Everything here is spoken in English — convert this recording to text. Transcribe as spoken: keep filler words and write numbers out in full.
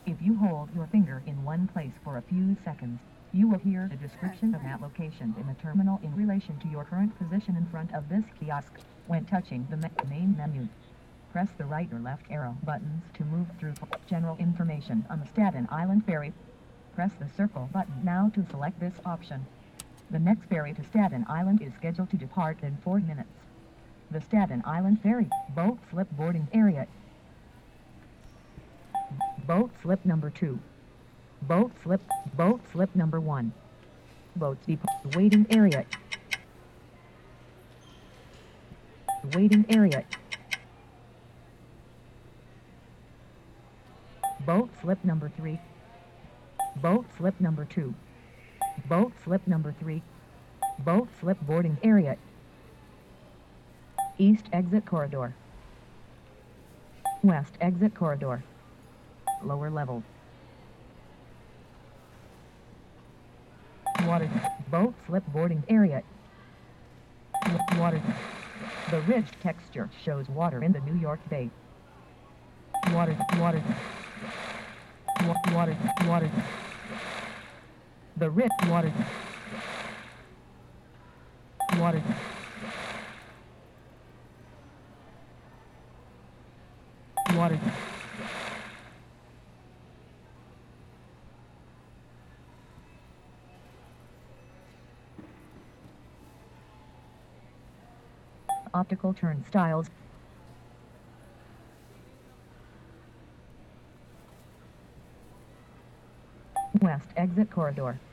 If you hold your finger in one place for a few seconds, you will hear a description of that location in the terminal in relation to your current position in front of this kiosk. When touching the main menu, press the right or left arrow buttons to move through general information on the Staten Island Ferry. Press the circle button now to select this option. The next ferry to Staten Island is scheduled to depart in four minutes. The Staten Island Ferry, boat slip boarding area. Boat slip number two. Boat slip, boat slip number one. Boat depot, waiting area. Waiting area. Boat slip number three. Boat slip number two. Boat slip number three. Boat slip boarding area. East exit corridor. West exit corridor. Lower level. Water. Boat slip boarding area. Water. The ridge texture shows water in the New York Bay. Water. Water. Wa water. Water. The ridge. Water. Water. Water. Optical turnstiles. West exit corridor.